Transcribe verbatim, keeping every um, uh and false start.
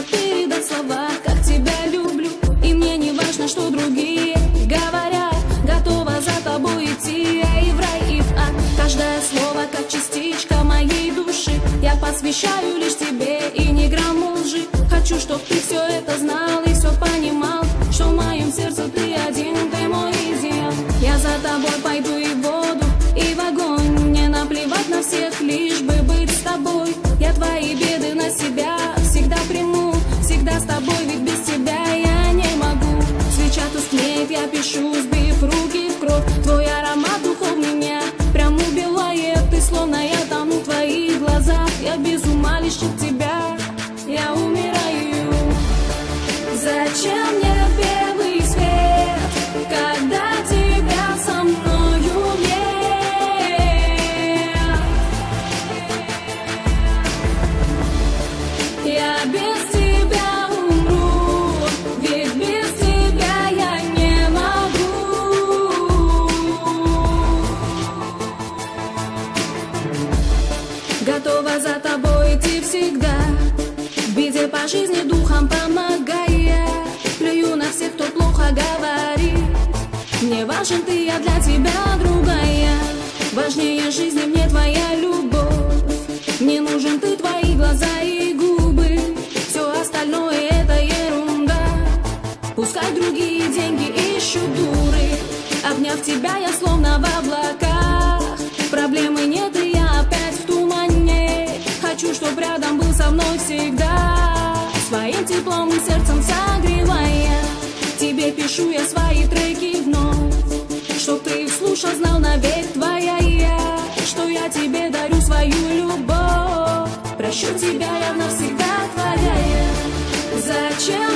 как передать слова, как тебя люблю. И мне не важно, что другие говорят. Готова за тобой идти, я и в рай, и в ад. Каждое слово, как частичка моей души, я посвящаю лишь тебе и ни грамма лжи. Хочу, чтоб ты все это знал и все понимал, что в моем сердце ты один, ты мой идеал. Я за тобой пойду и в воду, и в огонь. Мне наплевать на всех, лишь бы быть с тобой. Я твои беды на себя всегда приму, всегда с тобой, ведь без тебя я не могу. Свеча тускнеет, я пишу, сбив руки в кровь. Твой аромат духов меня прям убивает. Ты словно я тону в твоих глазах. Я без ума лишь от тебя, я умираю. Зачем мне белый свет, когда тебя со мною нет? Я без тебя умру, ведь без тебя я не могу. Готова за тобой идти всегда, в беде по жизни духом помогая. Плюю на всех, кто плохо говорит. Мне важен ты, я для тебя другая. Важнее жизни мне твоя любовь. Мне нужен ты, твои глаза и губы. Все остальное это ерунда. Пускай другие деньги ищут дуры. Обняв тебя, я словно в облаках. Проблемы нет, и я опять в тумане. Хочу, чтоб рядом был со мной всегда, своим теплом и сердцем согревая. Тебе пишу я свои треки вновь, чтоб ты их слушал, знал навек твоя я, что я тебе дарю свою любовь. Прощу тебя, я навсегда твоя я. Зачем